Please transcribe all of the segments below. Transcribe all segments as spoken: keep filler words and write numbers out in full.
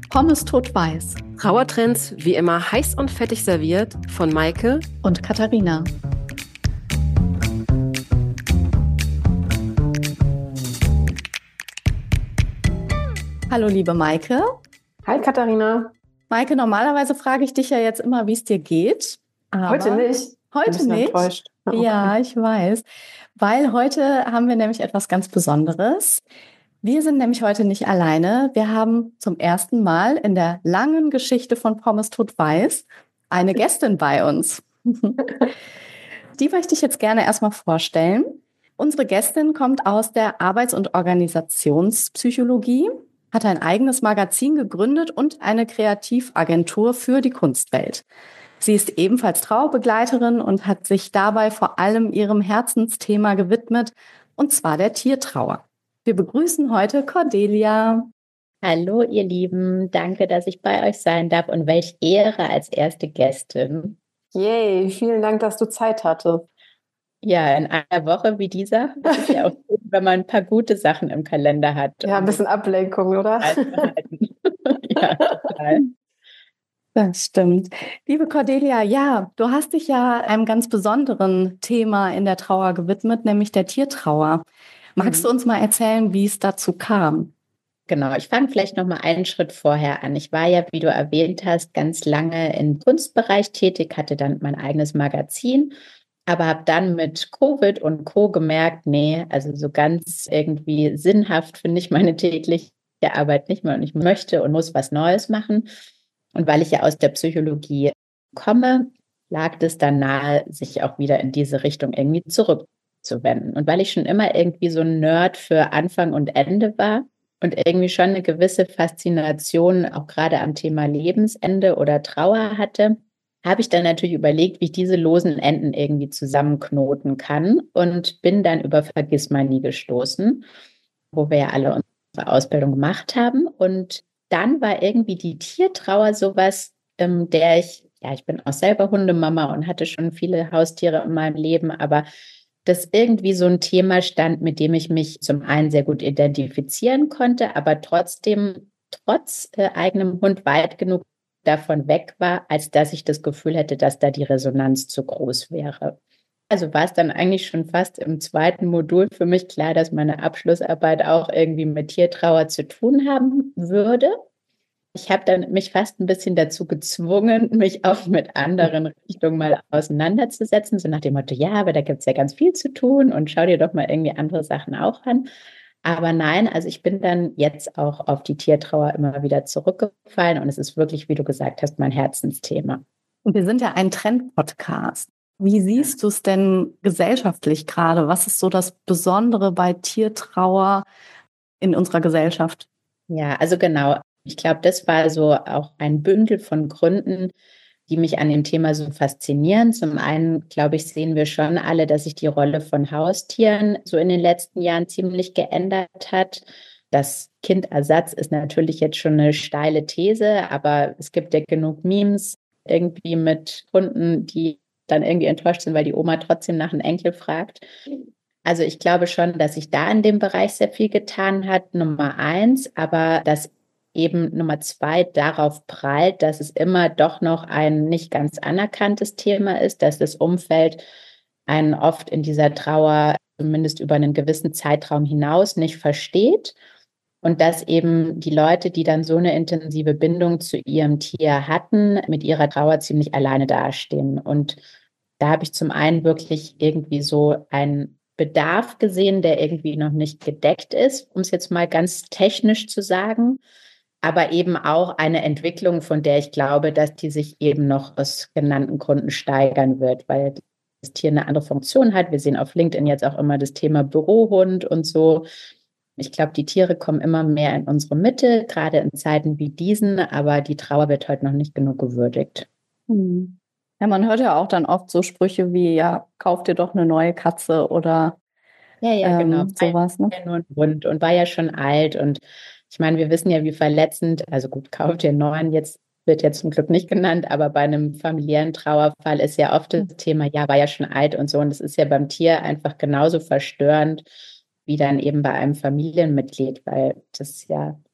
Pommes tot-weiß Trauertrends wie immer heiß und fettig serviert von Maike und Katharina. Hallo liebe Maike. Hi Katharina. Maike, normalerweise frage ich dich ja jetzt immer, wie es dir geht. Aber heute nicht. Heute nicht? Enttäuscht. Okay. Ja, ich weiß. Weil heute haben wir nämlich etwas ganz Besonderes. Wir sind nämlich heute nicht alleine. Wir haben zum ersten Mal in der langen Geschichte von Pommes tot-weiß eine Gästin bei uns. Die möchte ich jetzt gerne erstmal vorstellen. Unsere Gästin kommt aus der Arbeits- und Organisationspsychologie, hat ein eigenes Magazin gegründet und eine Kreativagentur für die Kunstwelt. Sie ist ebenfalls Trauerbegleiterin und hat sich dabei vor allem ihrem Herzensthema gewidmet, und zwar der Tiertrauer. Wir begrüßen heute Cordelia. Hallo ihr Lieben, danke, dass ich bei euch sein darf und welch Ehre als erste Gästin. Yay, vielen Dank, dass du Zeit hattest. Ja, in einer Woche wie dieser ist ja auch gut, wenn man ein paar gute Sachen im Kalender hat. Ja, ein bisschen Ablenkung, oder? Ja, total. Das stimmt. Liebe Cordelia, ja, du hast dich ja einem ganz besonderen Thema in der Trauer gewidmet, nämlich der Tiertrauer. Magst du uns mal erzählen, wie es dazu kam? Genau, ich fange vielleicht noch mal einen Schritt vorher an. Ich war ja, wie du erwähnt hast, ganz lange im Kunstbereich tätig, hatte dann mein eigenes Magazin, aber habe dann mit Covid und Co. gemerkt, nee, also so ganz irgendwie sinnhaft finde ich meine tägliche Arbeit nicht mehr und ich möchte und muss was Neues machen. Und weil ich ja aus der Psychologie komme, lag es dann nahe, sich auch wieder in diese Richtung irgendwie zurückzuwenden. Und weil ich schon immer irgendwie so ein Nerd für Anfang und Ende war und irgendwie schon eine gewisse Faszination auch gerade am Thema Lebensende oder Trauer hatte, habe ich dann natürlich überlegt, wie ich diese losen Enden irgendwie zusammenknoten kann und bin dann über Vergissmanie gestoßen, wo wir ja alle unsere Ausbildung gemacht haben. Und dann war irgendwie die Tiertrauer sowas, ähm, der ich, ja, ich bin auch selber Hundemama und hatte schon viele Haustiere in meinem Leben, aber das irgendwie so ein Thema stand, mit dem ich mich zum einen sehr gut identifizieren konnte, aber trotzdem trotz äh, eigenem Hund weit genug davon weg war, als dass ich das Gefühl hätte, dass da die Resonanz zu groß wäre. Also war es dann eigentlich schon fast im zweiten Modul für mich klar, dass meine Abschlussarbeit auch irgendwie mit Tiertrauer zu tun haben würde. Ich habe dann mich fast ein bisschen dazu gezwungen, mich auch mit anderen Richtungen mal auseinanderzusetzen, so nach dem Motto, ja, aber da gibt es ja ganz viel zu tun und schau dir doch mal irgendwie andere Sachen auch an. Aber nein, also ich bin dann jetzt auch auf die Tiertrauer immer wieder zurückgefallen und es ist wirklich, wie du gesagt hast, mein Herzensthema. Und wir sind ja ein Trend-Podcast. Wie siehst du es denn gesellschaftlich gerade? Was ist so das Besondere bei Tiertrauer in unserer Gesellschaft? Ja, also genau. Ich glaube, das war so auch ein Bündel von Gründen, die mich an dem Thema so faszinieren. Zum einen, glaube ich, sehen wir schon alle, dass sich die Rolle von Haustieren so in den letzten Jahren ziemlich geändert hat. Das Kindersatz ist natürlich jetzt schon eine steile These, aber es gibt ja genug Memes irgendwie mit Hunden, die dann irgendwie enttäuscht sind, weil die Oma trotzdem nach einem Enkel fragt. Also ich glaube schon, dass sich da in dem Bereich sehr viel getan hat, Nummer eins, aber dass eben Nummer zwei darauf prallt, dass es immer doch noch ein nicht ganz anerkanntes Thema ist, dass das Umfeld einen oft in dieser Trauer zumindest über einen gewissen Zeitraum hinaus nicht versteht und dass eben die Leute, die dann so eine intensive Bindung zu ihrem Tier hatten, mit ihrer Trauer ziemlich alleine dastehen. Und da habe ich zum einen wirklich irgendwie so einen Bedarf gesehen, der irgendwie noch nicht gedeckt ist, um es jetzt mal ganz technisch zu sagen, aber eben auch eine Entwicklung, von der ich glaube, dass die sich eben noch aus genannten Gründen steigern wird, weil das Tier eine andere Funktion hat. Wir sehen auf LinkedIn jetzt auch immer das Thema Bürohund und so. Ich glaube, die Tiere kommen immer mehr in unsere Mitte, gerade in Zeiten wie diesen, aber die Trauer wird heute noch nicht genug gewürdigt. Hm. Ja, man hört ja auch dann oft so Sprüche wie, ja, kauf dir doch eine neue Katze oder Ja, ja, genau. ähm, sowas. Ne? War ja nur ein Hund und war ja schon alt. Und ich meine, wir wissen ja, wie verletzend, also gut, kauft ihr einen neuen, jetzt wird ja zum Glück nicht genannt, aber bei einem familiären Trauerfall ist ja oft das Thema, ja, war ja schon alt und so. Und das ist ja beim Tier einfach genauso verstörend wie dann eben bei einem Familienmitglied, weil das ja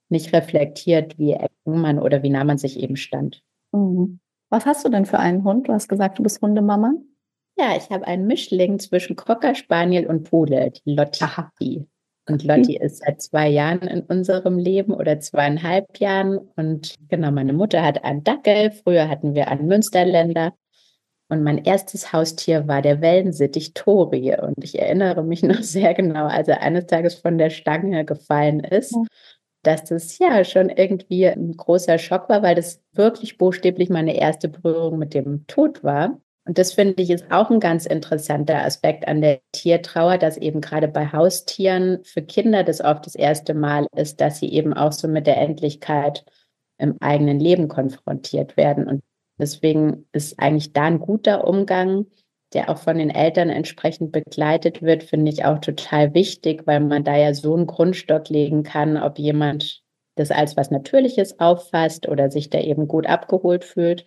nicht reflektiert, wie eng man oder wie nah man sich eben stand. Mhm. Was hast du denn für einen Hund? Du hast gesagt, du bist Hundemama. Ja, ich habe einen Mischling zwischen Cocker Spaniel und Pudel, die Lotti. Aha. Und Lotti ist seit zwei Jahren in unserem Leben oder zweieinhalb Jahren. Und genau, meine Mutter hat einen Dackel. Früher hatten wir einen Münsterländer. Und mein erstes Haustier war der Wellensittich Tori. Und ich erinnere mich noch sehr genau, als er eines Tages von der Stange gefallen ist, Ja. dass das ja schon irgendwie ein großer Schock war, weil das wirklich buchstäblich meine erste Berührung mit dem Tod war. Und das finde ich ist auch ein ganz interessanter Aspekt an der Tiertrauer, dass eben gerade bei Haustieren für Kinder das oft das erste Mal ist, dass sie eben auch so mit der Endlichkeit im eigenen Leben konfrontiert werden. Und deswegen ist eigentlich da ein guter Umgang, der auch von den Eltern entsprechend begleitet wird, finde ich auch total wichtig, weil man da ja so einen Grundstock legen kann, ob jemand das als was Natürliches auffasst oder sich da eben gut abgeholt fühlt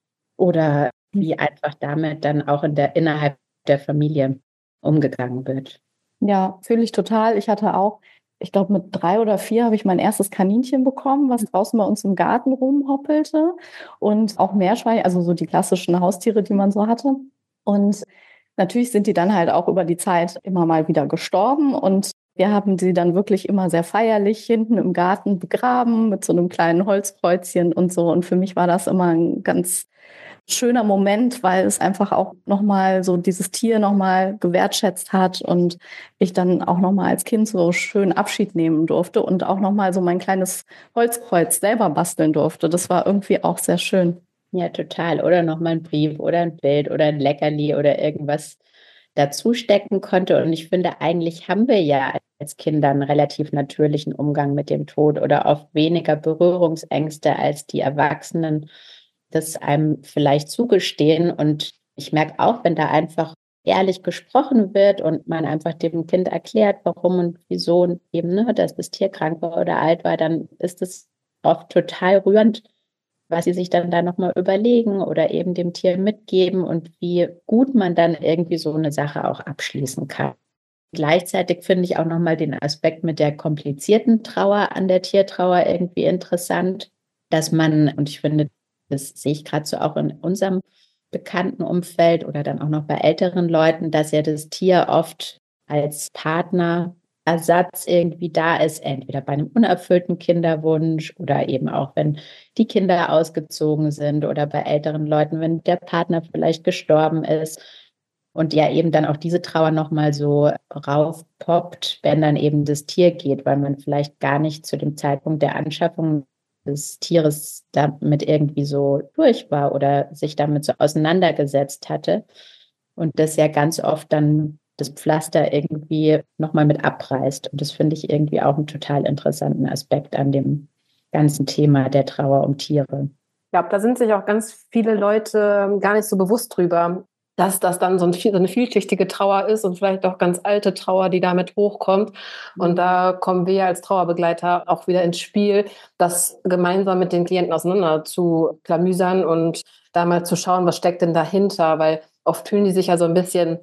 oder wie einfach damit dann auch in der, innerhalb der Familie umgegangen wird. Ja, fühle ich total. Ich hatte auch, ich glaube, mit drei oder vier habe ich mein erstes Kaninchen bekommen, was draußen bei uns im Garten rumhoppelte. Und auch Meerschweine, also so die klassischen Haustiere, die man so hatte. Und natürlich sind die dann halt auch über die Zeit immer mal wieder gestorben. Und wir haben sie dann wirklich immer sehr feierlich hinten im Garten begraben mit so einem kleinen Holzkreuzchen und so. Und für mich war das immer ein ganz schöner Moment, weil es einfach auch nochmal so dieses Tier nochmal gewertschätzt hat und ich dann auch nochmal als Kind so schön Abschied nehmen durfte und auch nochmal so mein kleines Holzkreuz selber basteln durfte. Das war irgendwie auch sehr schön. Ja, total. Oder nochmal ein Brief oder ein Bild oder ein Leckerli oder irgendwas dazu stecken konnte. Und ich finde, eigentlich haben wir ja als Kinder einen relativ natürlichen Umgang mit dem Tod oder oft weniger Berührungsängste als die Erwachsenen das einem vielleicht zugestehen. Und ich merke auch, wenn da einfach ehrlich gesprochen wird und man einfach dem Kind erklärt, warum und wieso und eben, ne, dass das Tier krank war oder alt war, dann ist es oft total rührend, was sie sich dann da nochmal überlegen oder eben dem Tier mitgeben und wie gut man dann irgendwie so eine Sache auch abschließen kann. Gleichzeitig finde ich auch nochmal den Aspekt mit der komplizierten Trauer an der Tiertrauer irgendwie interessant, dass man, und ich finde, das sehe ich gerade so auch in unserem bekannten Umfeld oder dann auch noch bei älteren Leuten, dass ja das Tier oft als Partnerersatz irgendwie da ist, entweder bei einem unerfüllten Kinderwunsch oder eben auch, wenn die Kinder ausgezogen sind oder bei älteren Leuten, wenn der Partner vielleicht gestorben ist. Und ja eben dann auch diese Trauer nochmal so raufpoppt, wenn dann eben das Tier geht, weil man vielleicht gar nicht zu dem Zeitpunkt der Anschaffung des Tieres damit irgendwie so durch war oder sich damit so auseinandergesetzt hatte. Und das ja ganz oft dann das Pflaster irgendwie nochmal mit abreißt. Und das finde ich irgendwie auch einen total interessanten Aspekt an dem ganzen Thema der Trauer um Tiere. Ich glaube, da sind sich auch ganz viele Leute gar nicht so bewusst drüber, dass das dann so, ein, so eine vielschichtige Trauer ist und vielleicht auch ganz alte Trauer, die damit hochkommt. Und da kommen wir als Trauerbegleiter auch wieder ins Spiel, das gemeinsam mit den Klienten auseinander zu klamüsern und da mal zu schauen, was steckt denn dahinter, weil oft fühlen die sich ja so ein bisschen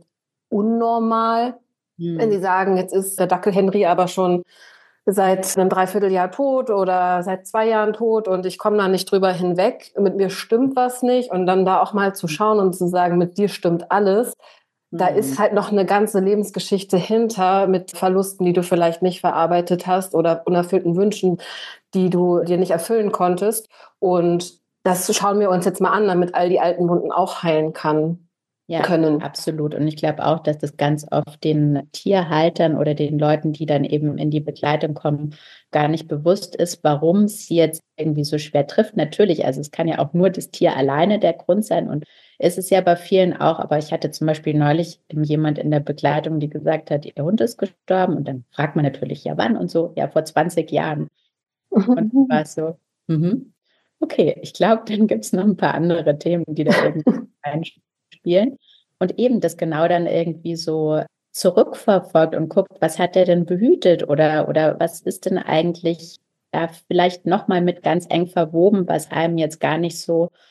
unnormal, hm. wenn sie sagen, jetzt ist der Dackel Henry aber schon seit einem Dreivierteljahr tot oder seit zwei Jahren tot und ich komme da nicht drüber hinweg, mit mir stimmt was nicht und dann da auch mal zu schauen und zu sagen, mit dir stimmt alles. Da mhm. ist halt noch eine ganze Lebensgeschichte hinter mit Verlusten, die du vielleicht nicht verarbeitet hast oder unerfüllten Wünschen, die du dir nicht erfüllen konntest. Und das schauen wir uns jetzt mal an, damit all die alten Wunden auch heilen kann. Ja, können. Absolut. Und ich glaube auch, dass das ganz oft den Tierhaltern oder den Leuten, die dann eben in die Begleitung kommen, gar nicht bewusst ist, warum es sie jetzt irgendwie so schwer trifft. Natürlich, also es kann ja auch nur das Tier alleine der Grund sein und es ist ja bei vielen auch, aber ich hatte zum Beispiel neulich jemand in der Begleitung, die gesagt hat, ihr Hund ist gestorben und dann fragt man natürlich, ja wann und so, ja vor zwanzig Jahren. Und war es so, mhm. Okay, ich glaube, dann gibt es noch ein paar andere Themen, die da irgendwie einspielen. Spielen und eben das genau dann irgendwie so zurückverfolgt und guckt, was hat der denn behütet oder, oder was ist denn eigentlich da vielleicht nochmal mit ganz eng verwoben, was einem jetzt gar nicht so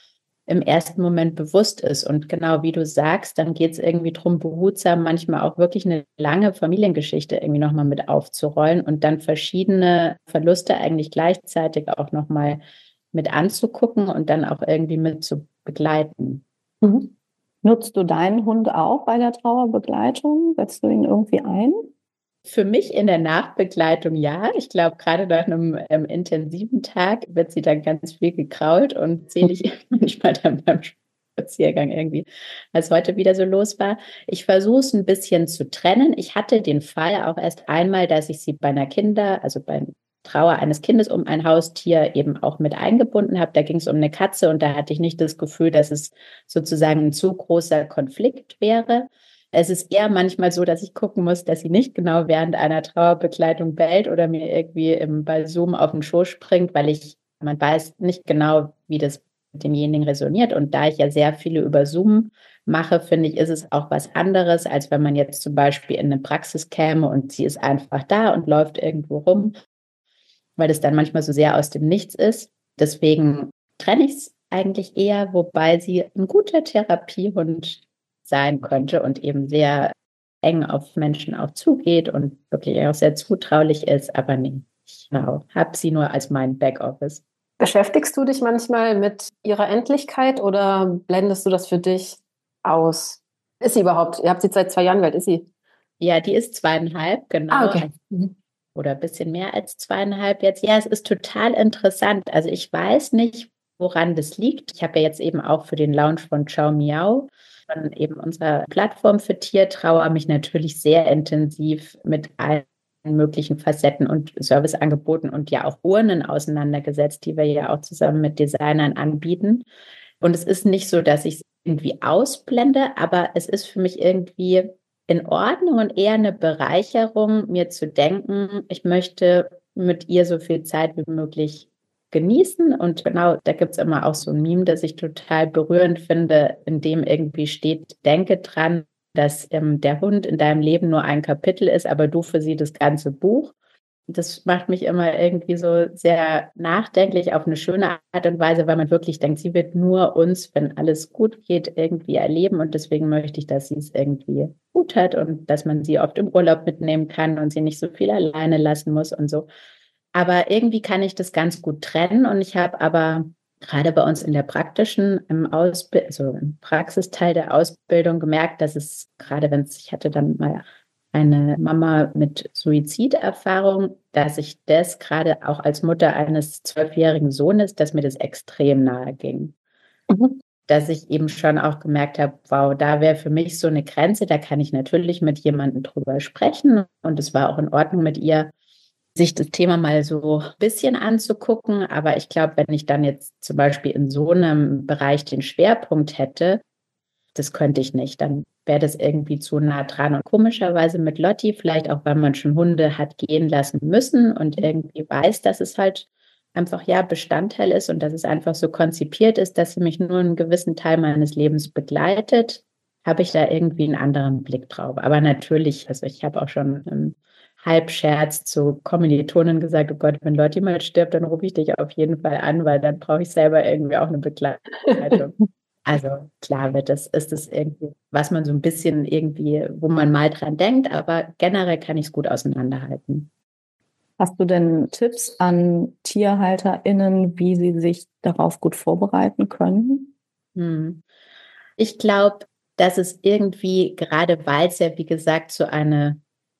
im ersten Moment bewusst ist. Und genau wie du sagst, dann geht es irgendwie darum, behutsam manchmal auch wirklich eine lange Familiengeschichte irgendwie nochmal mit aufzurollen und dann verschiedene Verluste eigentlich gleichzeitig auch nochmal mit anzugucken und dann auch irgendwie mit zu begleiten. Mhm. Nutzt du deinen Hund auch bei der Trauerbegleitung? Setzt du ihn irgendwie ein? Für mich in der Nachbegleitung ja. Ich glaube, gerade nach einem ähm, intensiven Tag wird sie dann ganz viel gekrault und sehe ich manchmal dann beim Spaziergang irgendwie, als heute wieder so los war. Ich versuche es ein bisschen zu trennen. Ich hatte den Fall auch erst einmal, dass ich sie bei einer Kinder, also bei Trauer eines Kindes um ein Haustier eben auch mit eingebunden habe. Da ging es um eine Katze und da hatte ich nicht das Gefühl, dass es sozusagen ein zu großer Konflikt wäre. Es ist eher manchmal so, dass ich gucken muss, dass sie nicht genau während einer Trauerbegleitung bellt oder mir irgendwie im, bei Zoom auf den Schoß springt, weil ich, man weiß nicht genau, wie das mit demjenigen resoniert. Und da ich ja sehr viele über Zoom mache, finde ich, ist es auch was anderes, als wenn man jetzt zum Beispiel in eine Praxis käme und sie ist einfach da und läuft irgendwo rum, weil das dann manchmal so sehr aus dem Nichts ist. Deswegen trenne ich es eigentlich eher, wobei sie ein guter Therapiehund sein könnte und eben sehr eng auf Menschen auch zugeht und wirklich auch sehr zutraulich ist. Aber nee, ich genau, habe sie nur als mein Backoffice. Beschäftigst du dich manchmal mit ihrer Endlichkeit oder blendest du das für dich aus? Ist sie überhaupt? Ihr habt sie seit zwei Jahren, wie alt ist sie? Ja, die ist zweieinhalb, genau. Ah, okay. Mhm. Oder ein bisschen mehr als zweieinhalb jetzt. Ja, es ist total interessant. Also ich weiß nicht, woran das liegt. Ich habe ja jetzt eben auch für den Launch von Ciao Miau, von eben unserer Plattform für Tiertrauer, mich natürlich sehr intensiv mit allen möglichen Facetten und Serviceangeboten und ja auch Urnen auseinandergesetzt, die wir ja auch zusammen mit Designern anbieten. Und es ist nicht so, dass ich es irgendwie ausblende, aber es ist für mich irgendwie in Ordnung und eher eine Bereicherung, mir zu denken, ich möchte mit ihr so viel Zeit wie möglich genießen. Und genau, da gibt es immer auch so ein Meme, das ich total berührend finde, in dem irgendwie steht, denke dran, dass ähm, der Hund in deinem Leben nur ein Kapitel ist, aber du für sie das ganze Buch. Das macht mich immer irgendwie so sehr nachdenklich auf eine schöne Art und Weise, weil man wirklich denkt, sie wird nur uns, wenn alles gut geht, irgendwie erleben. Und deswegen möchte ich, dass sie es irgendwie gut hat und dass man sie oft im Urlaub mitnehmen kann und sie nicht so viel alleine lassen muss und so. Aber irgendwie kann ich das ganz gut trennen. Und ich habe aber gerade bei uns in der praktischen, im Ausbild, also im Praxisteil der Ausbildung gemerkt, dass es gerade, wenn es, ich hatte dann mal eine Mama mit Suiziderfahrung, dass ich das gerade auch als Mutter eines zwölfjährigen Sohnes, dass mir das extrem nahe ging. Mhm. Dass ich eben schon auch gemerkt habe, wow, da wäre für mich so eine Grenze, da kann ich natürlich mit jemandem drüber sprechen und es war auch in Ordnung mit ihr, sich das Thema mal so ein bisschen anzugucken. Aber ich glaube, wenn ich dann jetzt zum Beispiel in so einem Bereich den Schwerpunkt hätte, das könnte ich nicht. Dann wäre das irgendwie zu nah dran. Und komischerweise mit Lotti, vielleicht auch, weil man schon Hunde hat gehen lassen müssen und irgendwie weiß, dass es halt einfach ja Bestandteil ist und dass es einfach so konzipiert ist, dass sie mich nur einen gewissen Teil meines Lebens begleitet, habe ich da irgendwie einen anderen Blick drauf. Aber natürlich, also ich habe auch schon im Halbscherz zu Kommilitonen gesagt, oh Gott, wenn Lotti mal stirbt, dann rufe ich dich auf jeden Fall an, weil dann brauche ich selber irgendwie auch eine Begleitung. Also klar wird das, ist es irgendwie, was man so ein bisschen irgendwie, wo man mal dran denkt, aber generell kann ich es gut auseinanderhalten. Hast du denn Tipps an TierhalterInnen, wie sie sich darauf gut vorbereiten können? Hm. Ich glaube, dass es irgendwie, gerade weil es ja, wie gesagt, so eine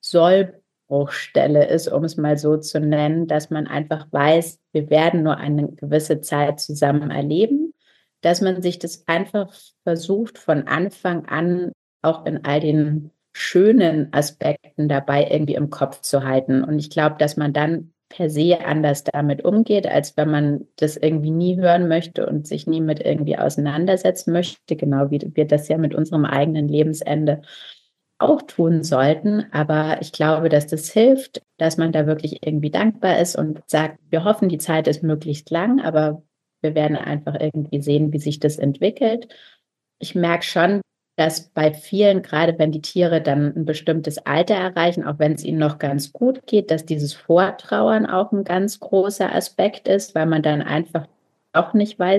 Sollbruchstelle ist, um es mal so zu nennen, dass man einfach weiß, wir werden nur eine gewisse Zeit zusammen erleben, dass man sich das einfach versucht, von Anfang an auch in all den schönen Aspekten dabei irgendwie im Kopf zu halten. Und ich glaube, dass man dann per se anders damit umgeht, als wenn man das irgendwie nie hören möchte und sich nie mit irgendwie auseinandersetzen möchte, genau wie wir das ja mit unserem eigenen Lebensende auch tun sollten. Aber ich glaube, dass das hilft, dass man da wirklich irgendwie dankbar ist und sagt, wir hoffen, die Zeit ist möglichst lang, aber wir werden einfach irgendwie sehen, wie sich das entwickelt. Ich merke schon, dass bei vielen, gerade wenn die Tiere dann ein bestimmtes Alter erreichen, auch wenn es ihnen noch ganz gut geht, dass dieses Vortrauern auch ein ganz großer Aspekt ist, weil man dann einfach auch nicht weiß,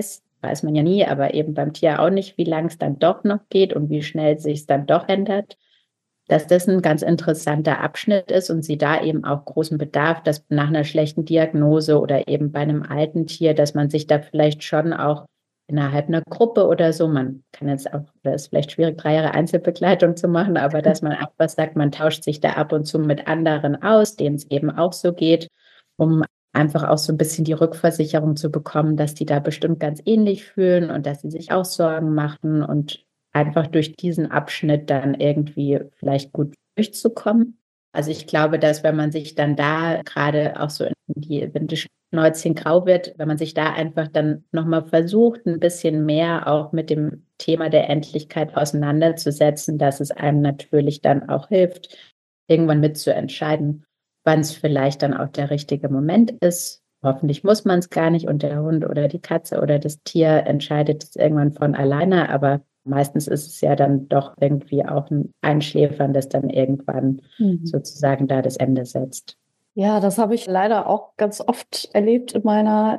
weiß man ja nie, aber eben beim Tier auch nicht, wie lange es dann doch noch geht und wie schnell sich es dann doch ändert, dass das ein ganz interessanter Abschnitt ist und sie da eben auch großen Bedarf, dass nach einer schlechten Diagnose oder eben bei einem alten Tier, dass man sich da vielleicht schon auch innerhalb einer Gruppe oder so, man kann jetzt auch, da ist vielleicht schwierig, drei Jahre Einzelbegleitung zu machen, aber dass man einfach sagt, man tauscht sich da ab und zu mit anderen aus, denen es eben auch so geht, um einfach auch so ein bisschen die Rückversicherung zu bekommen, dass die da bestimmt ganz ähnlich fühlen und dass sie sich auch Sorgen machen und einfach durch diesen Abschnitt dann irgendwie vielleicht gut durchzukommen. Also ich glaube, dass wenn man sich dann da gerade auch so in die, wenn das Schnäuzchen grau wird, wenn man sich da einfach dann nochmal versucht, ein bisschen mehr auch mit dem Thema der Endlichkeit auseinanderzusetzen, dass es einem natürlich dann auch hilft, irgendwann mitzuentscheiden, wann es vielleicht dann auch der richtige Moment ist. Hoffentlich muss man es gar nicht und der Hund oder die Katze oder das Tier entscheidet es irgendwann von alleine, aber meistens ist es ja dann doch irgendwie auch ein Einschläfern, das dann irgendwann mhm. sozusagen da das Ende setzt. Ja, das habe ich leider auch ganz oft erlebt in meiner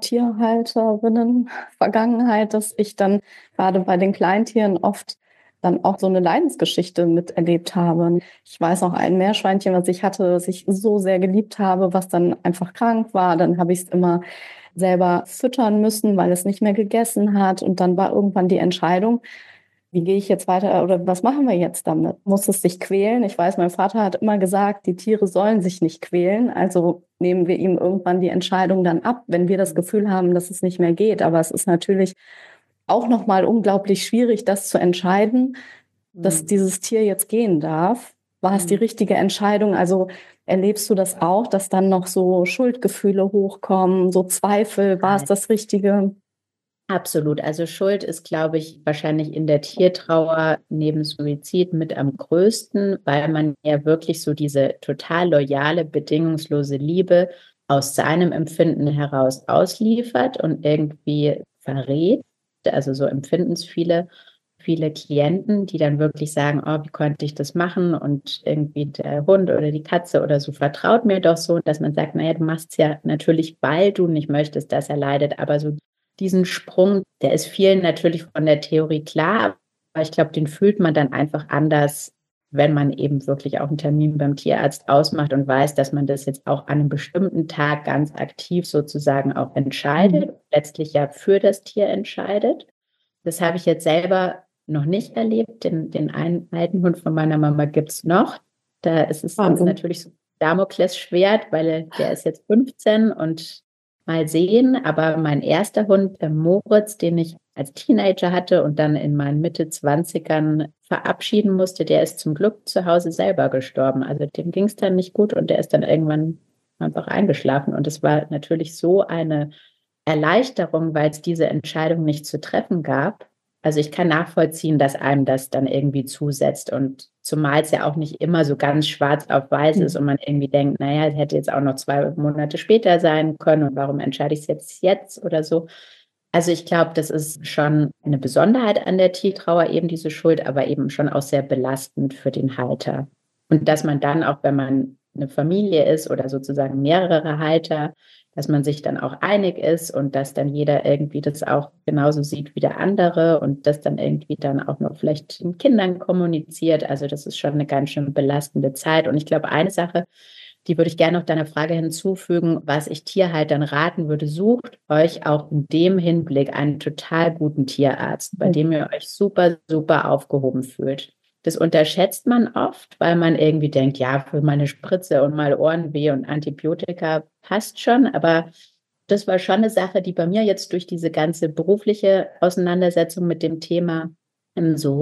Tierhalterinnen-Vergangenheit, dass ich dann gerade bei den Kleintieren oft dann auch so eine Leidensgeschichte miterlebt habe. Ich weiß noch ein Meerschweinchen, was ich hatte, das ich so sehr geliebt habe, was dann einfach krank war. Dann habe ich es immer selber füttern müssen, weil es nicht mehr gegessen hat. Und dann war irgendwann die Entscheidung, wie gehe ich jetzt weiter oder was machen wir jetzt damit? Muss es sich quälen? Ich weiß, mein Vater hat immer gesagt, die Tiere sollen sich nicht quälen. Also nehmen wir ihm irgendwann die Entscheidung dann ab, wenn wir das Gefühl haben, dass es nicht mehr geht. Aber es ist natürlich auch nochmal unglaublich schwierig, das zu entscheiden, mhm. dass dieses Tier jetzt gehen darf. War es mhm. die richtige Entscheidung? Also erlebst du das auch, dass dann noch so Schuldgefühle hochkommen, so Zweifel, war es das Richtige? Absolut. Also Schuld ist, glaube ich, wahrscheinlich in der Tiertrauer neben Suizid mit am größten, weil man ja wirklich so diese total loyale, bedingungslose Liebe aus seinem Empfinden heraus ausliefert und irgendwie verrät. Also so empfinden es viele, viele Klienten, die dann wirklich sagen, oh, wie konnte ich das machen? Und irgendwie der Hund oder die Katze oder so vertraut mir doch so, dass man sagt, naja, du machst es ja natürlich, weil du nicht möchtest, dass er leidet, aber so diesen Sprung, der ist vielen natürlich von der Theorie klar, aber ich glaube, den fühlt man dann einfach anders, wenn man eben wirklich auch einen Termin beim Tierarzt ausmacht und weiß, dass man das jetzt auch an einem bestimmten Tag ganz aktiv sozusagen auch entscheidet, mhm. letztlich ja für das Tier entscheidet. Das habe ich jetzt selber noch nicht erlebt. Den, den einen alten Hund von meiner Mama gibt es noch. Da ist es also natürlich so ein Damoklesschwert, weil der ist jetzt fünfzehn und mal sehen, aber mein erster Hund, der Moritz, den ich als Teenager hatte und dann in meinen Mitte-Zwanzigern verabschieden musste, der ist zum Glück zu Hause selber gestorben. Also dem ging es dann nicht gut und der ist dann irgendwann einfach eingeschlafen. Und es war natürlich so eine Erleichterung, weil es diese Entscheidung nicht zu treffen gab. Also ich kann nachvollziehen, dass einem das dann irgendwie zusetzt und zumal es ja auch nicht immer so ganz schwarz auf weiß ist und man irgendwie denkt, naja, es hätte jetzt auch noch zwei Monate später sein können und warum entscheide ich es jetzt jetzt oder so. Also ich glaube, das ist schon eine Besonderheit an der Tiertrauer, eben diese Schuld, aber eben schon auch sehr belastend für den Halter. Und dass man dann auch, wenn man eine Familie ist oder sozusagen mehrere Halter, dass man sich dann auch einig ist und dass dann jeder irgendwie das auch genauso sieht wie der andere und das dann irgendwie dann auch noch vielleicht den Kindern kommuniziert. Also das ist schon eine ganz schön belastende Zeit. Und ich glaube, eine Sache, die würde ich gerne noch deiner Frage hinzufügen, was ich Tierhaltern raten würde, sucht euch auch in dem Hinblick einen total guten Tierarzt, bei dem ihr euch super, super aufgehoben fühlt. Das unterschätzt man oft, weil man irgendwie denkt, ja, für meine Spritze und mal Ohrenweh und Antibiotika passt schon. Aber das war schon eine Sache, die bei mir jetzt durch diese ganze berufliche Auseinandersetzung mit dem Thema ähm, so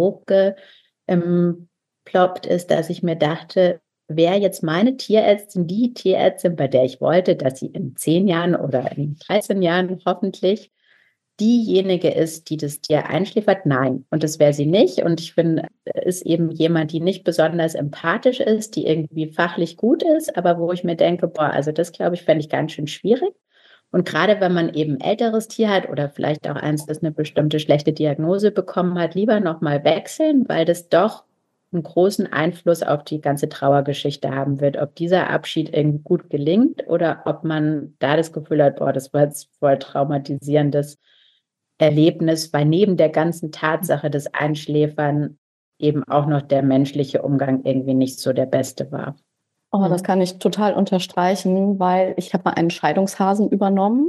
hochgeploppt ist, dass ich mir dachte, wäre jetzt meine Tierärztin die Tierärztin, bei der ich wollte, dass sie in zehn Jahren oder in dreizehn Jahren hoffentlich diejenige ist, die das Tier einschläfert? Nein. Und das wäre sie nicht. Und ich finde, ist eben jemand, die nicht besonders empathisch ist, die irgendwie fachlich gut ist, aber wo ich mir denke, boah, also das, glaube ich, fände ich ganz schön schwierig. Und gerade wenn man eben ein älteres Tier hat oder vielleicht auch eins, das eine bestimmte schlechte Diagnose bekommen hat, lieber nochmal wechseln, weil das doch einen großen Einfluss auf die ganze Trauergeschichte haben wird, ob dieser Abschied irgendwie gut gelingt oder ob man da das Gefühl hat, boah, das war jetzt voll traumatisierendes Erlebnis, weil neben der ganzen Tatsache des Einschläfern eben auch noch der menschliche Umgang irgendwie nicht so der beste war. Oh, das kann ich total unterstreichen, weil ich habe mal einen Scheidungshasen übernommen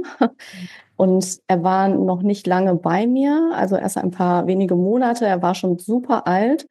und er war noch nicht lange bei mir, also erst ein paar wenige Monate. Er war schon super alt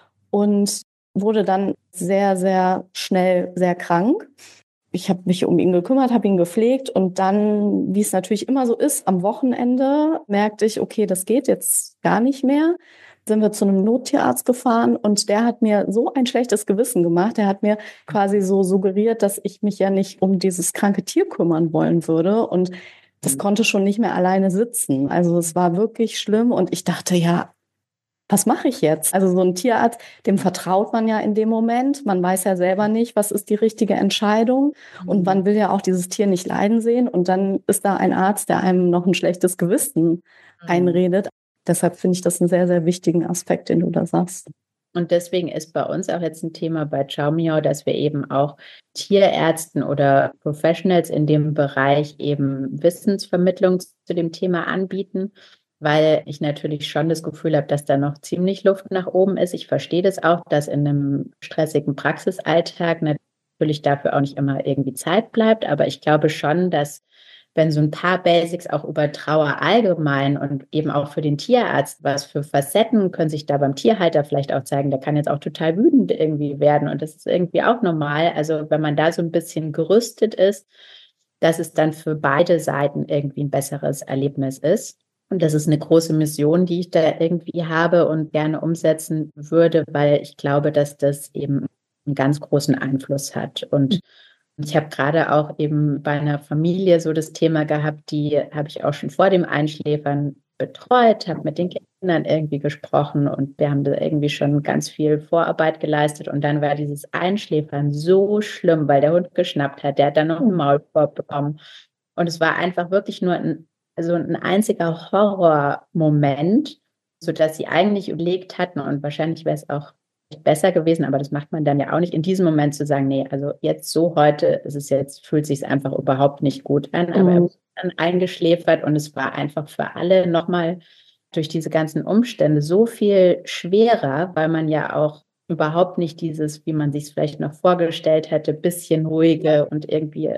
und wurde dann sehr, sehr schnell sehr krank. Ich habe mich um ihn gekümmert, habe ihn gepflegt und dann, wie es natürlich immer so ist, am Wochenende merkte ich, okay, das geht jetzt gar nicht mehr. Sind wir zu einem Nottierarzt gefahren und der hat mir so ein schlechtes Gewissen gemacht. Der hat mir quasi so suggeriert, dass ich mich ja nicht um dieses kranke Tier kümmern wollen würde und das konnte schon nicht mehr alleine sitzen. Also es war wirklich schlimm und ich dachte, ja, was mache ich jetzt? Also so ein Tierarzt, dem vertraut man ja in dem Moment. Man weiß ja selber nicht, was ist die richtige Entscheidung. Und man will ja auch dieses Tier nicht leiden sehen. Und dann ist da ein Arzt, der einem noch ein schlechtes Gewissen einredet. Deshalb finde ich das einen sehr, sehr wichtigen Aspekt, den du da sagst. Und deswegen ist bei uns auch jetzt ein Thema bei Ciao Miau, dass wir eben auch Tierärzten oder Professionals in dem Bereich eben Wissensvermittlung zu dem Thema anbieten, weil ich natürlich schon das Gefühl habe, dass da noch ziemlich Luft nach oben ist. Ich verstehe das auch, dass in einem stressigen Praxisalltag natürlich dafür auch nicht immer irgendwie Zeit bleibt, aber ich glaube schon, dass wenn so ein paar Basics auch über Trauer allgemein und eben auch für den Tierarzt, was für Facetten können sich da beim Tierhalter vielleicht auch zeigen, der kann jetzt auch total wütend irgendwie werden und das ist irgendwie auch normal. Also wenn man da so ein bisschen gerüstet ist, dass es dann für beide Seiten irgendwie ein besseres Erlebnis ist. Und das ist eine große Mission, die ich da irgendwie habe und gerne umsetzen würde, weil ich glaube, dass das eben einen ganz großen Einfluss hat. Und ich habe gerade auch eben bei einer Familie so das Thema gehabt, die habe ich auch schon vor dem Einschläfern betreut, habe mit den Kindern irgendwie gesprochen und wir haben da irgendwie schon ganz viel Vorarbeit geleistet und dann war dieses Einschläfern so schlimm, weil der Hund geschnappt hat, der hat dann noch einen Maulkorb bekommen und es war einfach wirklich nur ein, also ein einziger Horrormoment, sodass sie eigentlich überlegt hatten und wahrscheinlich wäre es auch besser gewesen, aber das macht man dann ja auch nicht in diesem Moment zu sagen, nee, also jetzt so heute ist es jetzt, fühlt sich einfach überhaupt nicht gut an, aber er wurde dann eingeschläfert und es war einfach für alle nochmal durch diese ganzen Umstände so viel schwerer, weil man ja auch überhaupt nicht dieses, wie man sich es vielleicht noch vorgestellt hätte, bisschen ruhige und irgendwie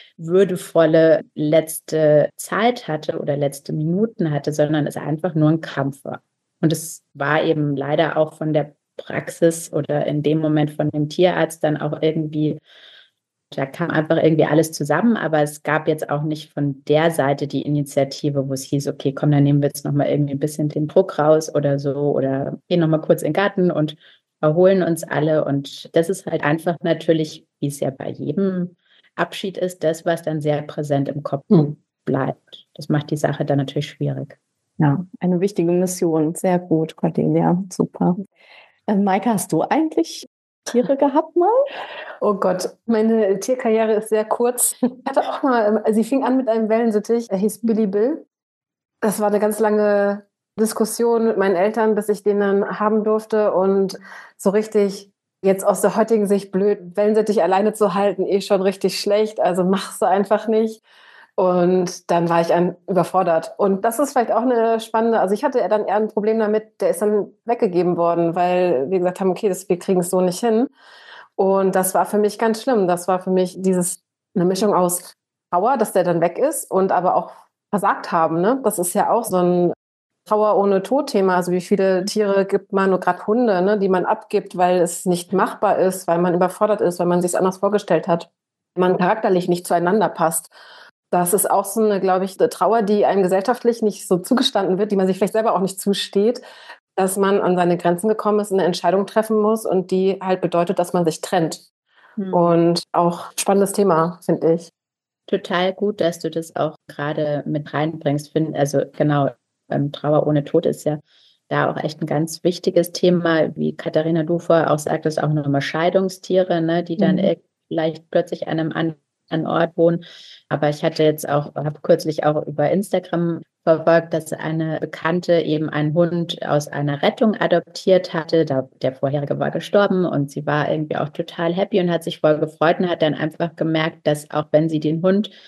würdevolle letzte Zeit hatte oder letzte Minuten hatte, sondern es einfach nur ein Kampf war. Und es war eben leider auch von der Praxis oder in dem Moment von dem Tierarzt dann auch irgendwie, da kam einfach irgendwie alles zusammen, aber es gab jetzt auch nicht von der Seite die Initiative, wo es hieß, okay, komm, dann nehmen wir jetzt nochmal irgendwie ein bisschen den Druck raus oder so oder gehen nochmal kurz in den Garten und erholen uns alle und das ist halt einfach natürlich, wie es ja bei jedem Abschied ist, das, was dann sehr präsent im Kopf mhm. bleibt. Das macht die Sache dann natürlich schwierig. Ja, eine wichtige Mission. Sehr gut, Cordelia. Super. Maike, hast du eigentlich Tiere gehabt mal? Oh Gott, meine Tierkarriere ist sehr kurz. Ich hatte auch mal, also ich fing an mit einem Wellensittich, der hieß Billy Bill. Das war eine ganz lange Diskussion mit meinen Eltern, bis ich den dann haben durfte und so richtig, jetzt aus der heutigen Sicht blöd, Wellensittich alleine zu halten, eh schon richtig schlecht, also machst du einfach nicht. Und dann war ich ein, überfordert. Und das ist vielleicht auch eine spannende, also ich hatte dann eher ein Problem damit, der ist dann weggegeben worden, weil wir gesagt haben, okay, das, wir kriegen es so nicht hin. Und das war für mich ganz schlimm. Das war für mich dieses, eine Mischung aus Trauer, dass der dann weg ist und aber auch versagt haben. Ne? Das ist ja auch so ein Trauer ohne Tod-Thema. Also wie viele Tiere gibt man, nur gerade Hunde, ne, die man abgibt, weil es nicht machbar ist, weil man überfordert ist, weil man sich es anders vorgestellt hat, weil man charakterlich nicht zueinander passt. Das ist auch so eine, glaube ich, eine Trauer, die einem gesellschaftlich nicht so zugestanden wird, die man sich vielleicht selber auch nicht zusteht, dass man an seine Grenzen gekommen ist, eine Entscheidung treffen muss und die halt bedeutet, dass man sich trennt. Mhm. Und auch spannendes Thema, finde ich. Total gut, dass du das auch gerade mit reinbringst. Also genau, ähm, Trauer ohne Tod ist ja da auch echt ein ganz wichtiges Thema. Wie Katharina, du vorher auch sagtest, auch nochmal Scheidungstiere, ne, die dann mhm. vielleicht plötzlich an einem anderen an Ort wohnen. Aber ich hatte jetzt auch, habe kürzlich auch über Instagram verfolgt, dass eine Bekannte eben einen Hund aus einer Rettung adoptiert hatte. Da, der vorherige war gestorben und sie war irgendwie auch total happy und hat sich voll gefreut und hat dann einfach gemerkt, dass auch wenn sie den Hund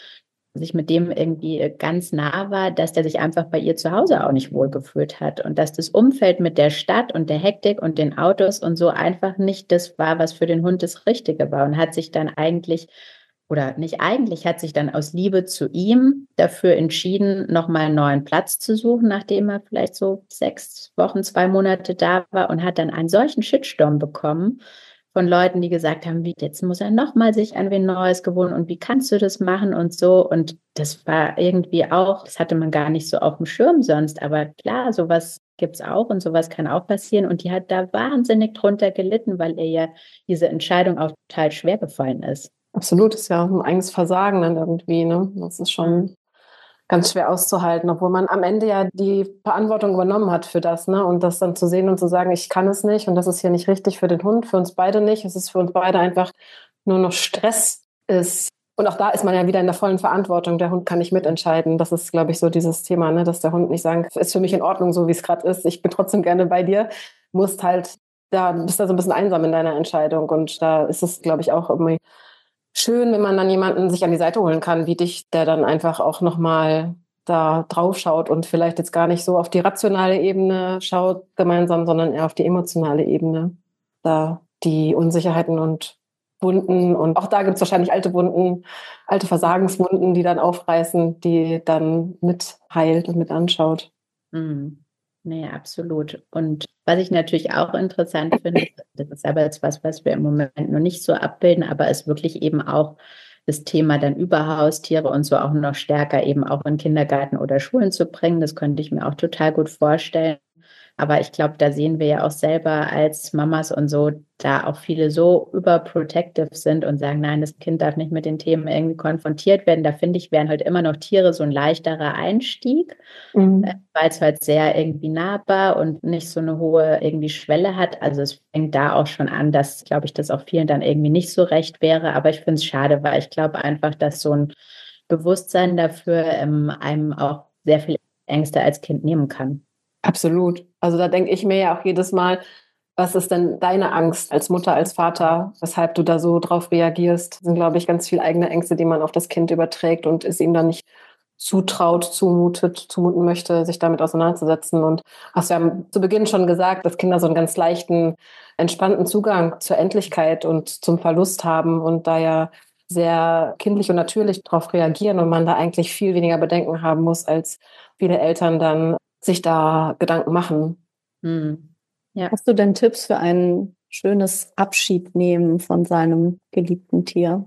sich mit dem irgendwie ganz nah war, dass der sich einfach bei ihr zu Hause auch nicht wohlgefühlt hat und dass das Umfeld mit der Stadt und der Hektik und den Autos und so einfach nicht das war, was für den Hund das Richtige war und hat sich dann eigentlich, oder nicht eigentlich, hat sich dann aus Liebe zu ihm dafür entschieden, nochmal einen neuen Platz zu suchen, nachdem er vielleicht so sechs Wochen, zwei Monate da war und hat dann einen solchen Shitstorm bekommen von Leuten, die gesagt haben, wie, jetzt muss er nochmal sich an wen Neues gewöhnen und wie kannst du das machen und so. Und das war irgendwie auch, das hatte man gar nicht so auf dem Schirm sonst. Aber klar, sowas gibt es auch und sowas kann auch passieren. Und die hat da wahnsinnig drunter gelitten, weil ihr ja diese Entscheidung auch total schwer gefallen ist. Absolut, ist ja ein eigenes Versagen dann irgendwie, ne? Das ist schon ganz schwer auszuhalten, obwohl man am Ende ja die Verantwortung übernommen hat für das, ne? Und das dann zu sehen und zu sagen, ich kann es nicht und das ist hier nicht richtig für den Hund, für uns beide nicht. Es ist für uns beide einfach nur noch Stress ist. Und auch da ist man ja wieder in der vollen Verantwortung. Der Hund kann nicht mitentscheiden. Das ist, glaube ich, so dieses Thema, ne? Dass der Hund nicht sagen, ist für mich in Ordnung, so wie es gerade ist. Ich bin trotzdem gerne bei dir. Musst halt, da bist da so ein bisschen einsam in deiner Entscheidung. Und da ist es, glaube ich, auch irgendwie schön, wenn man dann jemanden sich an die Seite holen kann, wie dich, der dann einfach auch nochmal da drauf schaut und vielleicht jetzt gar nicht so auf die rationale Ebene schaut gemeinsam, sondern eher auf die emotionale Ebene. Da die Unsicherheiten und Wunden und auch da gibt es wahrscheinlich alte Wunden, alte Versagenswunden, die dann aufreißen, die dann mit heilt und mit anschaut. Mhm. Nee, absolut. Und was ich natürlich auch interessant finde, das ist aber jetzt was, was wir im Moment noch nicht so abbilden, aber ist wirklich eben auch das Thema dann über Haustiere und so auch noch stärker eben auch in Kindergarten oder Schulen zu bringen. Das könnte ich mir auch total gut vorstellen. Aber ich glaube, da sehen wir ja auch selber als Mamas und so, da auch viele so überprotective sind und sagen, nein, das Kind darf nicht mit den Themen irgendwie konfrontiert werden. Da finde ich, wären halt immer noch Tiere so ein leichterer Einstieg, Mhm. weil es halt sehr irgendwie nahbar und nicht so eine hohe irgendwie Schwelle hat. Also es fängt da auch schon an, dass, glaube ich, das auch vielen dann irgendwie nicht so recht wäre. Aber ich finde es schade, weil ich glaube einfach, dass so ein Bewusstsein dafür ähm, einem auch sehr viel Ängste als Kind nehmen kann. Absolut. Also da denke ich mir ja auch jedes Mal, was ist denn deine Angst als Mutter, als Vater, weshalb du da so drauf reagierst? Das sind, glaube ich, ganz viele eigene Ängste, die man auf das Kind überträgt und es ihm dann nicht zutraut, zumutet, zumuten möchte, sich damit auseinanderzusetzen. Und hast ja zu Beginn schon gesagt, dass Kinder so einen ganz leichten, entspannten Zugang zur Endlichkeit und zum Verlust haben und da ja sehr kindlich und natürlich darauf reagieren und man da eigentlich viel weniger Bedenken haben muss, als viele Eltern dann sich da Gedanken machen. Hm. Ja. Hast du denn Tipps für ein schönes Abschiednehmen von seinem geliebten Tier?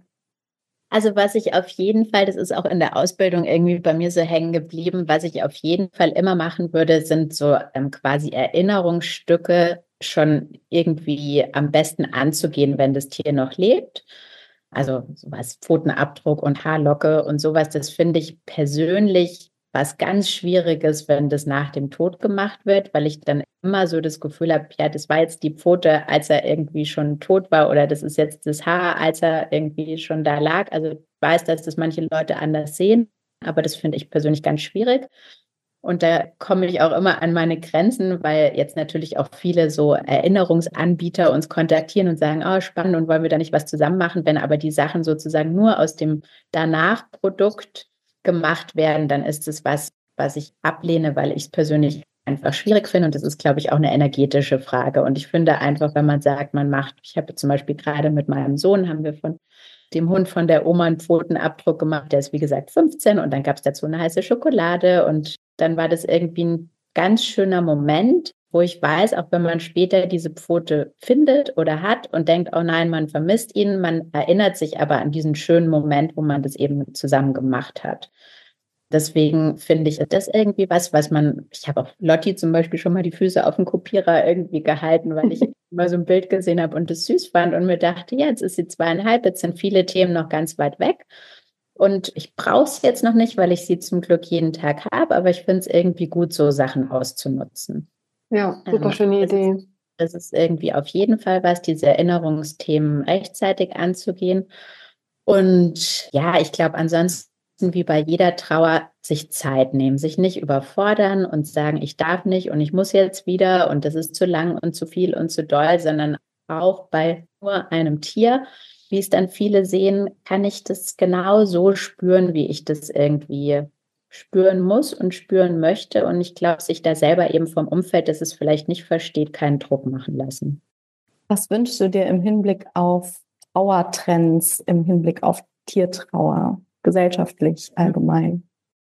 Also was ich auf jeden Fall, das ist auch in der Ausbildung irgendwie bei mir so hängen geblieben, was ich auf jeden Fall immer machen würde, sind so ähm, quasi Erinnerungsstücke schon irgendwie am besten anzugehen, wenn das Tier noch lebt. Also sowas, Pfotenabdruck und Haarlocke und sowas, das finde ich persönlich was ganz Schwieriges, wenn das nach dem Tod gemacht wird, weil ich dann immer so das Gefühl habe, ja, das war jetzt die Pfote, als er irgendwie schon tot war oder das ist jetzt das Haar, als er irgendwie schon da lag. Also ich weiß, dass das manche Leute anders sehen, aber das finde ich persönlich ganz schwierig. Und da komme ich auch immer an meine Grenzen, weil jetzt natürlich auch viele so Erinnerungsanbieter uns kontaktieren und sagen, oh, spannend und wollen wir da nicht was zusammen machen, wenn aber die Sachen sozusagen nur aus dem Danach-Produkt gemacht werden, dann ist es was, was ich ablehne, weil ich es persönlich einfach schwierig finde. Und das ist, glaube ich, auch eine energetische Frage. Und ich finde einfach, wenn man sagt, man macht, ich habe zum Beispiel gerade mit meinem Sohn, haben wir von dem Hund von der Oma einen Pfotenabdruck gemacht. Der ist, wie gesagt, fünfzehn und dann gab es dazu eine heiße Schokolade. Und dann war das irgendwie ein ganz schöner Moment, wo ich weiß, auch wenn man später diese Pfote findet oder hat und denkt, oh nein, man vermisst ihn, man erinnert sich aber an diesen schönen Moment, wo man das eben zusammen gemacht hat. Deswegen finde ich das irgendwie was, was man, ich habe auch Lotti zum Beispiel schon mal die Füße auf den Kopierer irgendwie gehalten, weil ich mal so ein Bild gesehen habe und es süß fand und mir dachte, ja, jetzt ist sie zweieinhalb, jetzt sind viele Themen noch ganz weit weg. Und ich brauche es jetzt noch nicht, weil ich sie zum Glück jeden Tag habe, aber ich finde es irgendwie gut, so Sachen auszunutzen. Ja, super Ähm, schöne das Idee. ist, das ist irgendwie auf jeden Fall was, diese Erinnerungsthemen rechtzeitig anzugehen. Und ja, ich glaube, ansonsten wie bei jeder Trauer sich Zeit nehmen, sich nicht überfordern und sagen, ich darf nicht und ich muss jetzt wieder und das ist zu lang und zu viel und zu doll, sondern auch bei nur einem Tier wie es dann viele sehen, kann ich das genau so spüren, wie ich das irgendwie spüren muss und spüren möchte. Und ich glaube, sich da selber eben vom Umfeld, das es vielleicht nicht versteht, keinen Druck machen lassen. Was wünschst du dir im Hinblick auf Trauertrends, im Hinblick auf Tiertrauer, gesellschaftlich allgemein?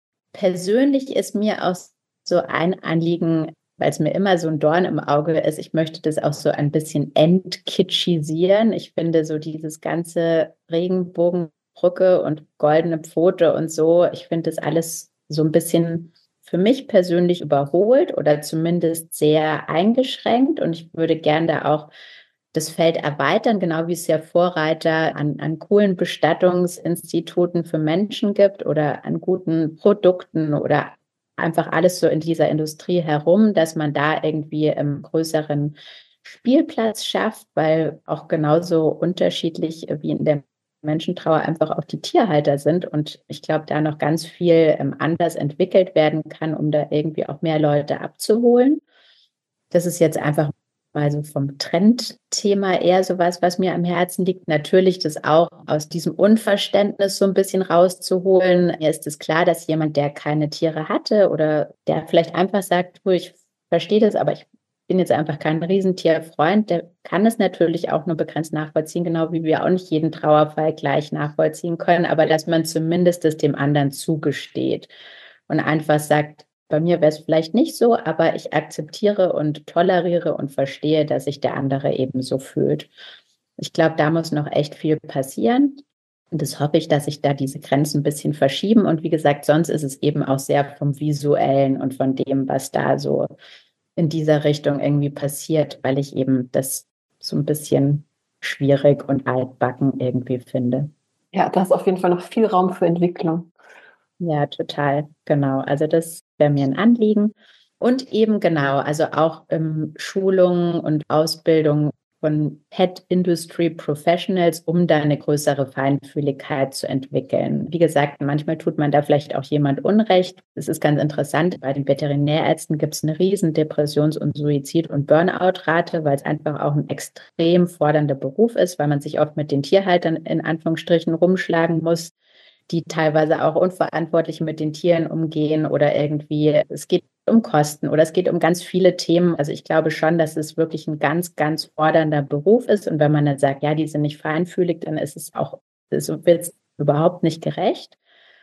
Persönlich ist mir auch so ein Anliegen, weil es mir immer so ein Dorn im Auge ist, ich möchte das auch so ein bisschen entkitschisieren. Ich finde so dieses ganze Regenbogenbrücke und goldene Pfote und so, ich finde das alles so ein bisschen für mich persönlich überholt oder zumindest sehr eingeschränkt. Und ich würde gern da auch das Feld erweitern, genau wie es ja Vorreiter an, an coolen Bestattungsinstituten für Menschen gibt oder an guten Produkten oder einfach alles so in dieser Industrie herum, dass man da irgendwie einen größeren Spielplatz schafft, weil auch genauso unterschiedlich wie in der Menschentrauer einfach auch die Tierhalter sind. Und ich glaube, da noch ganz viel ähm, anders entwickelt werden kann, um da irgendwie auch mehr Leute abzuholen. Das ist jetzt einfach mal so vom Trendthema eher sowas, was mir am Herzen liegt. Natürlich das auch aus diesem Unverständnis so ein bisschen rauszuholen. Mir ist es klar, dass jemand, der keine Tiere hatte oder der vielleicht einfach sagt, du, ich verstehe das, aber ich bin jetzt einfach kein Riesentierfreund, der kann es natürlich auch nur begrenzt nachvollziehen, genau wie wir auch nicht jeden Trauerfall gleich nachvollziehen können, aber dass man zumindest es dem anderen zugesteht und einfach sagt, bei mir wäre es vielleicht nicht so, aber ich akzeptiere und toleriere und verstehe, dass sich der andere eben so fühlt. Ich glaube, da muss noch echt viel passieren. Und das hoffe ich, dass sich da diese Grenzen ein bisschen verschieben. Und wie gesagt, sonst ist es eben auch sehr vom Visuellen und von dem, was da so in dieser Richtung irgendwie passiert, weil ich eben das so ein bisschen schwierig und altbacken irgendwie finde. Ja, da ist auf jeden Fall noch viel Raum für Entwicklung. Ja, total, genau. Also das wäre mir ein Anliegen. Und eben genau, also auch ähm, Schulungen und Ausbildung von Pet Industry Professionals, um da eine größere Feinfühligkeit zu entwickeln. Wie gesagt, manchmal tut man da vielleicht auch jemand Unrecht. Es ist ganz interessant, bei den Veterinärärzten gibt es eine riesen Depressions- und Suizid- und Burnout-Rate, weil es einfach auch ein extrem fordernder Beruf ist, weil man sich oft mit den Tierhaltern in Anführungsstrichen rumschlagen muss, die teilweise auch unverantwortlich mit den Tieren umgehen oder irgendwie, es geht um Kosten oder es geht um ganz viele Themen. Also ich glaube schon, dass es wirklich ein ganz, ganz fordernder Beruf ist. Und wenn man dann sagt, ja, die sind nicht feinfühlig, dann ist es auch, es wird überhaupt nicht gerecht.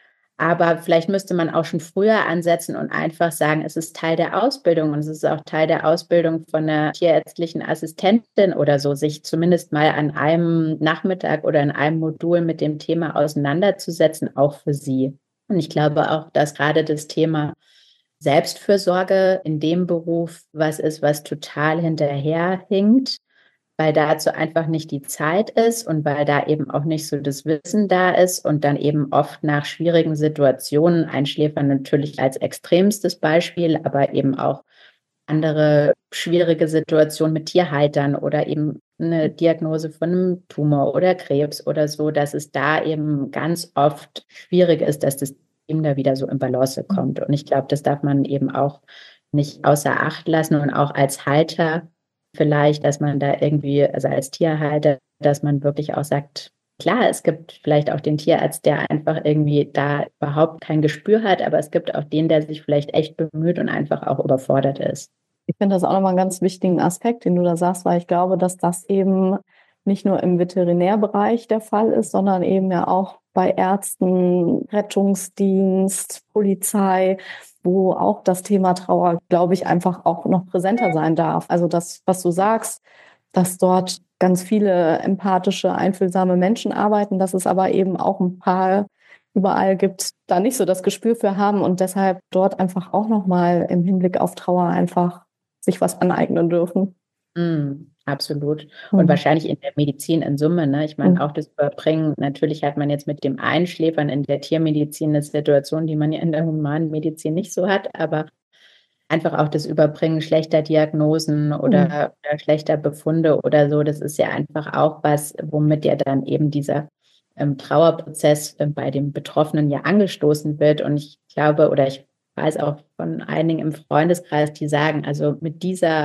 Aber vielleicht müsste man auch schon früher ansetzen und einfach sagen, es ist Teil der Ausbildung und es ist auch Teil der Ausbildung von einer tierärztlichen Assistentin oder so, sich zumindest mal an einem Nachmittag oder in einem Modul mit dem Thema auseinanderzusetzen, auch für sie. Und ich glaube auch, dass gerade das Thema Selbstfürsorge in dem Beruf was ist, was total hinterherhinkt, weil dazu einfach nicht die Zeit ist und weil da eben auch nicht so das Wissen da ist und dann eben oft nach schwierigen Situationen, Einschläfern natürlich als extremstes Beispiel, aber eben auch andere schwierige Situationen mit Tierhaltern oder eben eine Diagnose von einem Tumor oder Krebs oder so, dass es da eben ganz oft schwierig ist, dass das Team da wieder so in Balance kommt. Und ich glaube, das darf man eben auch nicht außer Acht lassen und auch als Halter vielleicht, dass man da irgendwie, also als Tierhalter, dass man wirklich auch sagt, klar, es gibt vielleicht auch den Tierarzt, der einfach irgendwie da überhaupt kein Gespür hat, aber es gibt auch den, der sich vielleicht echt bemüht und einfach auch überfordert ist. Ich finde das auch nochmal einen ganz wichtigen Aspekt, den du da sagst, weil ich glaube, dass das eben nicht nur im Veterinärbereich der Fall ist, sondern eben ja auch bei Ärzten, Rettungsdienst, Polizei, wo auch das Thema Trauer, glaube ich, einfach auch noch präsenter sein darf. Also das, was du sagst, dass dort ganz viele empathische, einfühlsame Menschen arbeiten, dass es aber eben auch ein paar überall gibt, da nicht so das Gespür für haben und deshalb dort einfach auch nochmal im Hinblick auf Trauer einfach sich was aneignen dürfen. Mm, absolut. Mhm. Und wahrscheinlich in der Medizin in Summe, ne? Ich meine, Mhm. auch das Überbringen, natürlich hat man jetzt mit dem Einschläfern in der Tiermedizin eine Situation, die man ja in der Humanmedizin nicht so hat, aber einfach auch das Überbringen schlechter Diagnosen oder, Mhm. oder schlechter Befunde oder so, das ist ja einfach auch was, womit ja dann eben dieser ähm, Trauerprozess äh, bei dem Betroffenen ja angestoßen wird. Und ich glaube, oder ich weiß auch von einigen im Freundeskreis, die sagen, also mit dieser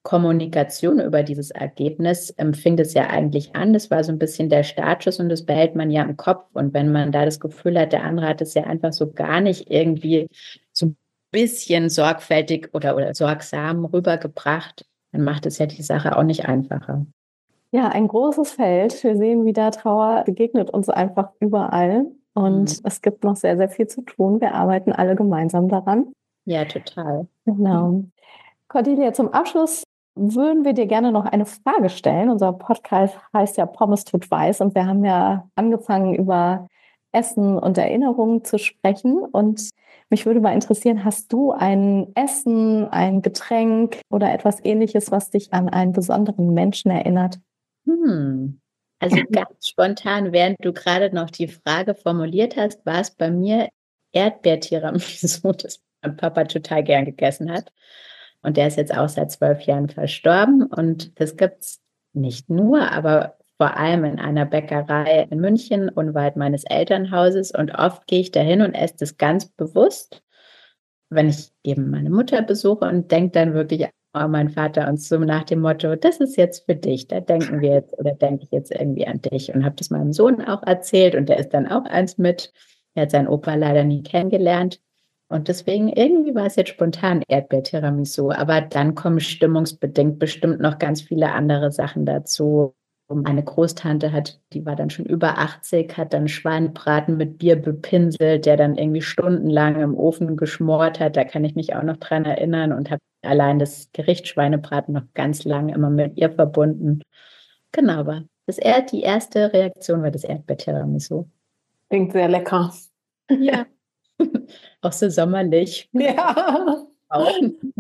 Kommunikation über dieses Ergebnis ähm, fing es ja eigentlich an. Das war so ein bisschen der Startschuss und das behält man ja im Kopf. Und wenn man da das Gefühl hat, der andere hat es ja einfach so gar nicht irgendwie so ein bisschen sorgfältig oder, oder sorgsam rübergebracht, dann macht es ja die Sache auch nicht einfacher. Ja, ein großes Feld. Wir sehen wieder, Trauer begegnet uns einfach überall. Und mhm. es gibt noch sehr, sehr viel zu tun. Wir arbeiten alle gemeinsam daran. Ja, total. Genau. Cordelia, zum Abschluss würden wir dir gerne noch eine Frage stellen. Unser Podcast heißt ja Pommes tut weiß und wir haben ja angefangen, über Essen und Erinnerungen zu sprechen. Und mich würde mal interessieren, hast du ein Essen, ein Getränk oder etwas Ähnliches, was dich an einen besonderen Menschen erinnert? Hm. Also ganz spontan, während du gerade noch die Frage formuliert hast, war es bei mir Erdbeertiramisu, das mein Papa total gern gegessen hat. Und der ist jetzt auch seit zwölf Jahren verstorben. Und das gibt es nicht nur, aber vor allem in einer Bäckerei in München, unweit meines Elternhauses. Und oft gehe ich dahin und esse das ganz bewusst, wenn ich eben meine Mutter besuche und denke dann wirklich an meinen Vater und so nach dem Motto, das ist jetzt für dich, da denken wir jetzt oder denke ich jetzt irgendwie an dich. Und habe das meinem Sohn auch erzählt und der ist dann auch eins mit. Er hat seinen Opa leider nie kennengelernt. Und deswegen irgendwie war es jetzt spontan Erdbeer-Tiramisu. Aber dann kommen stimmungsbedingt bestimmt noch ganz viele andere Sachen dazu. Meine Großtante hat, die war dann schon über achtzig, hat dann Schweinebraten mit Bier bepinselt, der dann irgendwie stundenlang im Ofen geschmort hat. Da kann ich mich auch noch dran erinnern und habe allein das Gericht Schweinebraten noch ganz lange immer mit ihr verbunden. Genau, aber das, die erste Reaktion war das Erdbeer-Tiramisu. Klingt sehr lecker. Ja. Auch so sommerlich. Ja. Auch.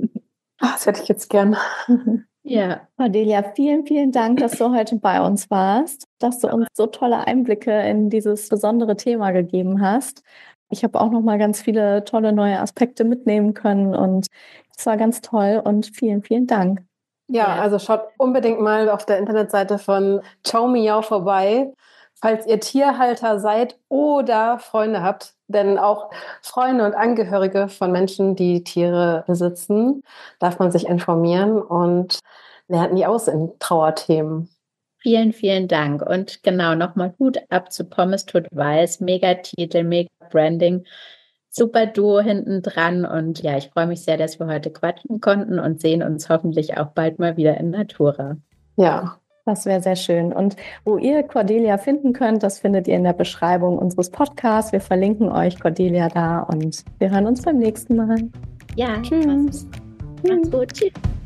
Das hätte ich jetzt gern. Ja. Cordelia, vielen, vielen Dank, dass du heute bei uns warst, dass du uns so tolle Einblicke in dieses besondere Thema gegeben hast. Ich habe auch noch mal ganz viele tolle neue Aspekte mitnehmen können und es war ganz toll und vielen, vielen Dank. Ja, also schaut unbedingt mal auf der Internetseite von Ciao Miau vorbei, falls ihr Tierhalter seid oder Freunde habt. Denn auch Freunde und Angehörige von Menschen, die Tiere besitzen, darf man sich informieren und lernt nie aus in Trauerthemen. Vielen, vielen Dank. Und genau, nochmal Hut ab zu Pommes tut weiß. Mega Titel, mega Branding. Super Duo hinten dran. Und ja, ich freue mich sehr, dass wir heute quatschen konnten und sehen uns hoffentlich auch bald mal wieder in Natura. Ja. Das wäre sehr schön. Und wo ihr Cordelia finden könnt, das findet ihr in der Beschreibung unseres Podcasts. Wir verlinken euch Cordelia da und wir hören uns beim nächsten Mal. Ja, tschüss. Macht's gut. Tschüss.